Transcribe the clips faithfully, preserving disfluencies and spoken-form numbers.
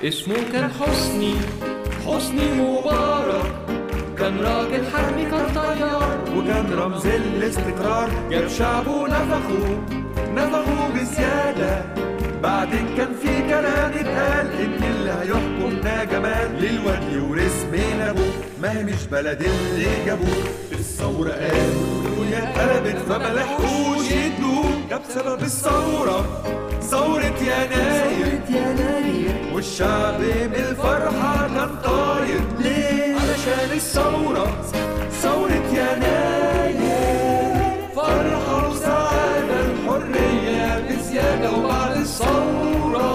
اسمه كان حسني، حسني مبارك، كان راجل حربي كان طيار، وكان رمز الاستقرار. جاب شعبه نفخه نفخه بزيادة. بعدين كان في كلام اتقال ان اللي هيحكم ده جمال للواد يورث من ابوه، ما هي مش بلد اللي جابوه. الثورة قالوا الدنيا اتقلبت فما لحقوش يدوه. ده بسبب الثورة، ثورة يناير، والشعب من الفرحة كان طاير. ليه؟ علشان الثورة، ثورة يناير، فرحة وسعادة الحرية بزيادة. وبعد الثورة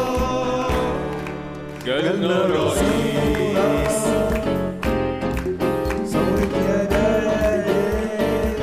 جالنا رئيس، ثورة يناير،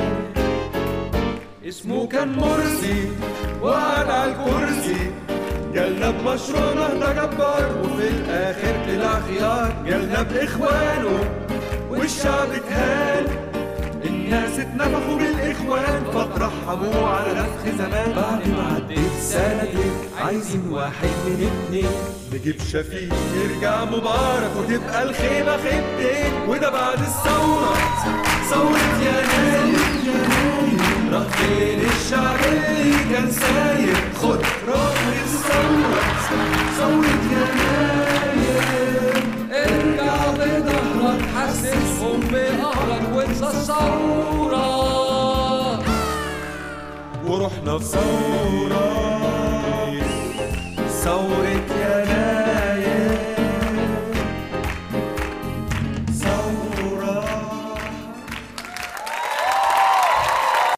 اسمه كان مرسي وقعد على الكرسي. جالنا بمشروع نهضة جبار، وفي الآخر طلع خيار. جالنا بإخوانه والشعب اتهان، الناس اتنفخوا بالإخوان فترحموا على نفخ زمان. بعد ما عدت سنتين عايزين واحد من اتنين، نجيب شفيق يرجع مبارك وتبقى الخيمة خيمتين. وده بعد الثورة، ثورة يناير. راح فين الشعب اللي كان ساير؟ خد رغم الثورة، ثورة يناير. ارجع بظهرك حسسهم بقهرك وانسى الثورة. ورحنا في ثورة، ثورة